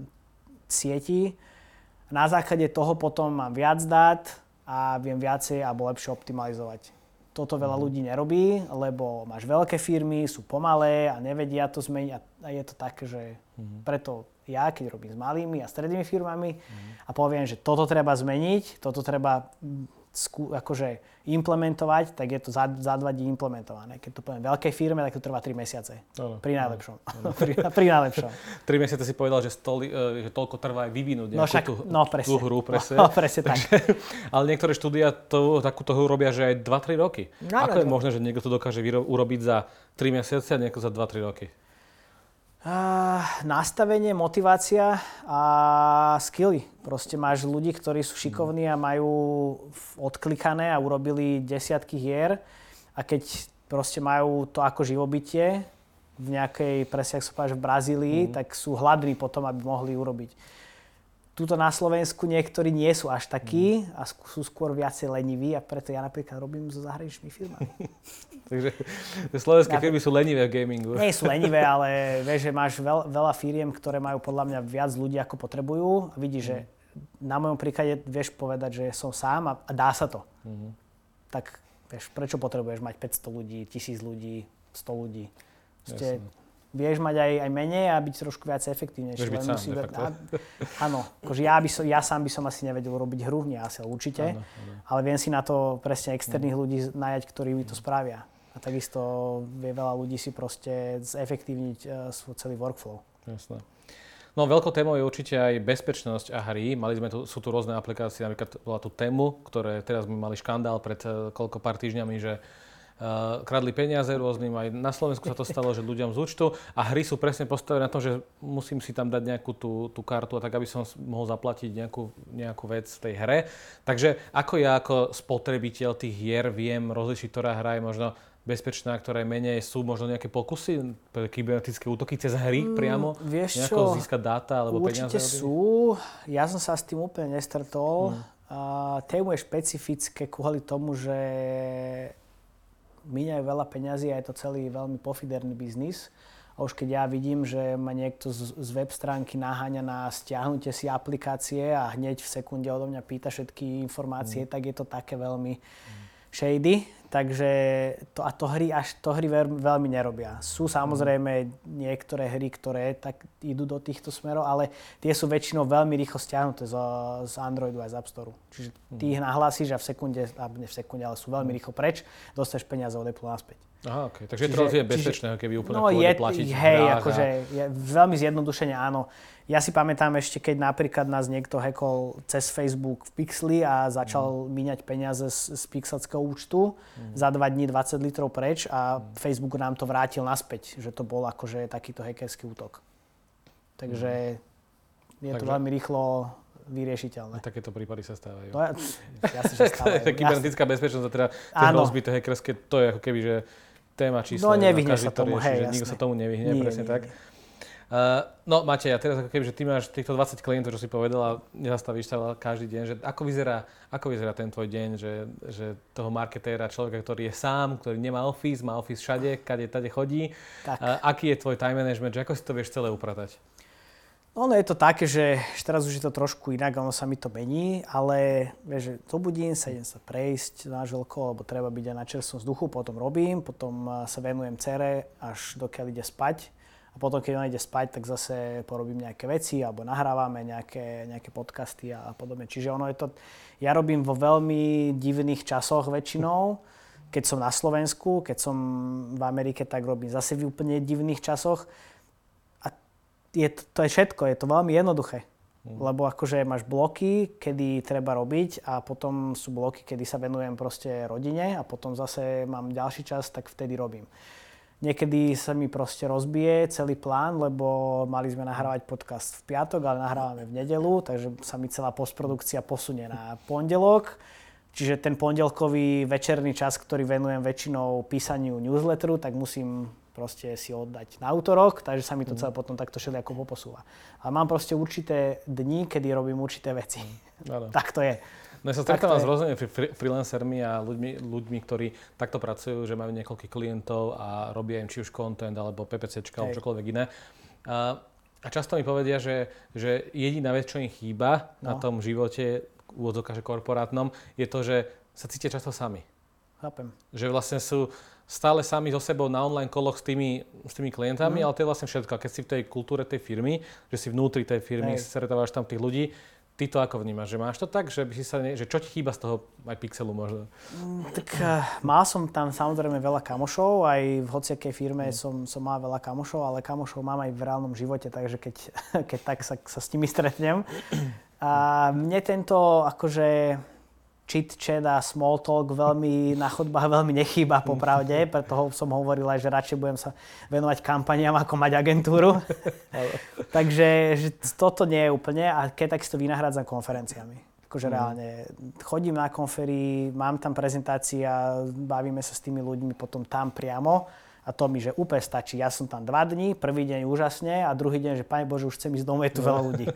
sietí. Na základe toho potom mám viac dát a viem viacej alebo lepšie optimalizovať. Toto veľa ľudí nerobí, lebo máš veľké firmy, sú pomalé a nevedia to zmeniť a je to také, že preto ja, keď robím s malými a strednými firmami a poviem, že toto treba zmeniť, toto treba akože implementovať, tak je to za 2 dní implementované. Keď to poviem veľkej firme, tak to trvá 3 mesiace. Pri najlepšom. Pri najlepšom. 3 mesiace si povedal, že toľko trvá aj vyvinúť nejakú tú hru. Presne. No, presne tak. Ale niektoré štúdia takúto hru robia, že aj 2-3 roky. Ako je možné, že niekto to dokáže urobiť za 3 mesiace a niekto za 2-3 roky? Nastavenie, motivácia a skilly. Proste máš ľudí, ktorí sú šikovní a majú odklikané a urobili desiatky hier a keď proste majú to ako živobytie v nejakej, presne ak sa povedal, v Brazílii, tak sú hladní potom, aby mohli urobiť. Tuto na Slovensku niektorí nie sú až takí a sú skôr viacej leniví a preto ja napríklad robím so zahraničnými firmami. Takže slovenské firmy sú lenivé v gamingu. Nie sú lenivé, ale vieš, že máš veľa firiem, ktoré majú podľa mňa viac ľudí ako potrebujú a vidíš, že na mojom príklade vieš povedať, že som sám a dá sa to. Tak vieš, prečo potrebuješ mať 500 ľudí, 1000 ľudí, 100 ľudí? Vieš mať aj menej a byť trošku viac efektívnejší. Vieš byť sám, de facto. Áno, akože ja sám by som asi nevedel robiť hru, nie asi určite, ale viem si na to presne externých ľudí najať, ktorí mi to spravia. A takisto vie veľa ľudí si proste zefektívniť svoj celý workflow. Jasné. No veľkou témou je určite aj bezpečnosť a hry. Sú tu rôzne aplikácie, napríklad bola tu Temu, ktoré teraz my mali škandál pred pár týždňami, že kradli peniaze rôznym, aj na Slovensku sa to stalo, že ľuďom z účtu a hry sú presne postavené na tom, že musím si tam dať nejakú tú kartu a tak, aby som mohol zaplatiť nejakú vec v tej hre. Takže ako ja ako spotrebiteľ tých hier viem rozlišiť, ktorá hra je možno bezpečná, ktorá je menej, sú možno nejaké pokusy, kybernetické útoky cez hry priamo? Vieš nejako získať dáta alebo peniaze? Určite sú. Ja som sa s tým úplne nestretol. Tému je špecifické kvôli tomu, že míňajú veľa peňazí a je to celý veľmi pofiderný biznis. A už keď ja vidím, že ma niekto z web stránky naháňa na stiahnutie si aplikácie a hneď v sekunde odo mňa pýta všetky informácie, tak je to také veľmi shady. Takže to hry veľmi nerobia. Sú samozrejme niektoré hry, ktoré tak idú do týchto smerov, ale tie sú väčšinou veľmi rýchlo stiahnuté z Androidu aj z App Storeu. Čiže ty ich nahlásíš a v sekunde, ale sú veľmi rýchlo preč, dostaneš peniaze od Apple naspäť. Aha, okay. Takže je to relatívne bezpečné, keby úplne platiť. Hej, akože je veľmi zjednodušene áno. Ja si pamätám ešte, keď napríklad nás niekto hackol cez Facebook v Pixli a začal míňať peniaze z pixelského účtu za 2 dní 20 litrov preč a Facebook nám to vrátil naspäť, že to bol akože takýto hackerský útok. Takže je to veľmi rýchlo vyriešiteľné. A takéto prípady sa stávajú. No, jasne, že stávajú. Kybernetická bezpečnosť a teda tie hrozby, tie hackerské, to je ako keby, že téma číslo. No nevyhne sa tomu, hej, jasne. Nikto sa tomu nevyhne, presne tak. No Matej, a teraz ako keby, že ty máš týchto 20 klientov, čo si povedala, nezastavíš sa každý deň, že ako vyzerá ten tvoj deň, že toho marketéra, človeka, ktorý je sám, ktorý nemá office, má office všade, tade chodí. Aký je tvoj time management, že ako si to vieš celé upratať? Ono je to také, že teraz už je to trošku inak, ono sa mi to mení, ale vieš, že zobudím sa, idem sa prejsť na želko, lebo treba byť aj na čerstvom vzduchu, potom robím, potom sa venujem dcere, až dokiaľ ide spať. A potom, keď ona ide spať, tak zase porobím nejaké veci, alebo nahrávame nejaké podcasty a podobne. Čiže ono je to, ja robím vo veľmi divných časoch väčšinou. Keď som na Slovensku, keď som v Amerike, tak robím zase v úplne divných časoch. A to je všetko, je to veľmi jednoduché. Lebo akože máš bloky, kedy treba robiť a potom sú bloky, kedy sa venujem proste rodine a potom zase mám ďalší čas, tak vtedy robím. Niekedy sa mi proste rozbije celý plán, lebo mali sme nahrávať podcast v piatok, ale nahrávame v nedeľu, takže sa mi celá postprodukcia posunie na pondelok. Čiže ten pondelkový večerný čas, ktorý venujem väčšinou písaniu newsletteru, tak musím proste si oddať na útorok, takže sa mi to celé potom takto všelijako poposúva. Ale mám proste určité dni, kedy robím určité veci. Tak to je. No ja sa stretávam s rôznymi freelancermi a ľuďmi, ktorí takto pracujú, že majú niekoľkých klientov a robia im či už content alebo PPCčka alebo čokoľvek iné. A často mi povedia, že jediná vec, čo im chýba na tom živote, úvodzovka, že korporátnom, je to, že sa cítia často sami. Chápem. Že vlastne sú stále sami so sebou na online koloch s tými klientami, ale to je vlastne všetko. Keď si v tej kultúre tej firmy, že si vnútri tej firmy, stretávaš tam tých ľudí, ty to ako vnímaš? Že máš to tak, že by si že čo ti chýba z toho aj Pixelu možno? Tak mal som tam samozrejme veľa kamošov, aj v hociakej firme som mal veľa kamošov, ale kamošov mám aj v reálnom živote, takže keď tak sa s nimi stretnem. A mne tento akože chit-chat a small talk veľmi na chodbách veľmi nechýba popravde, preto som hovoril aj, že radšej budem sa venovať kampaniám ako mať agentúru. Takže že toto nie je úplne a keď tak si to vynahrádzam konferenciami. Akože reálne chodím na konferii, mám tam prezentácie a bavíme sa s tými ľuďmi potom tam priamo a to mi, že úplne stačí. Ja som tam 2 dní, prvý deň úžasne a druhý deň, že Pane Bože, už chcem ísť domov, je tu veľa ľudí.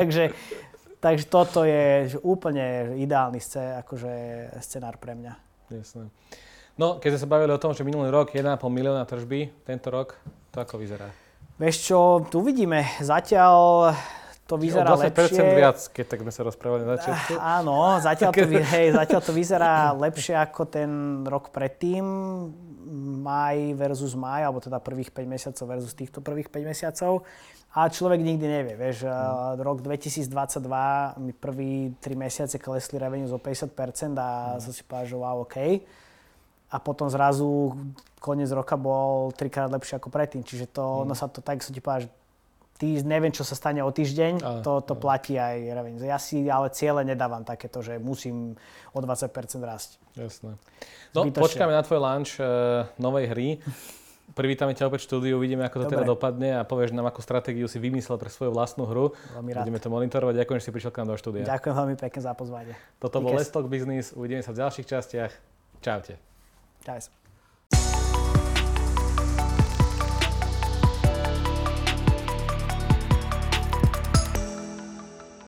Takže toto je úplne ideálny scenár pre mňa. Jasné. No, keď sme sa bavili o tom, že minulý rok 1,5 milióna tržby, tento rok, to ako vyzerá? Vieš čo, tu vidíme. Zatiaľ to vyzerá lepšie. 20% viac, keď tak sme sa rozprávali na začiatku. Áno, zatiaľ to vyzerá lepšie ako ten rok predtým. Maj versus maj, alebo teda prvých 5 mesiacov versus týchto prvých 5 mesiacov. A človek nikdy nevie, vieš, rok 2022 mi prvý 3 mesiace klesli revenue zo 50% a som si povedal, že wow, OK. A potom zrazu koniec roka bol 3-krát lepšie ako predtým, čiže to, ono sa to tak, som ti povedal, že neviem, čo sa stane o týždeň, to platí aj revenue. Ja si ale ciele nedávam takéto, že musím o 20% rásť. Jasné. No, počkáme na tvoj launch novej hry. Privítame ťa opäť v štúdiu, uvidíme, ako to teda dopadne a povieš nám, akú stratégiu si vymyslel pre svoju vlastnú hru. Budeme to monitorovať. Ďakujem, že si prišiel k nám do štúdia. Ďakujem veľmi pekne za pozvanie. Toto bol Let's Talk Business. Uvidíme sa v ďalších častiach. Čaute. Čau.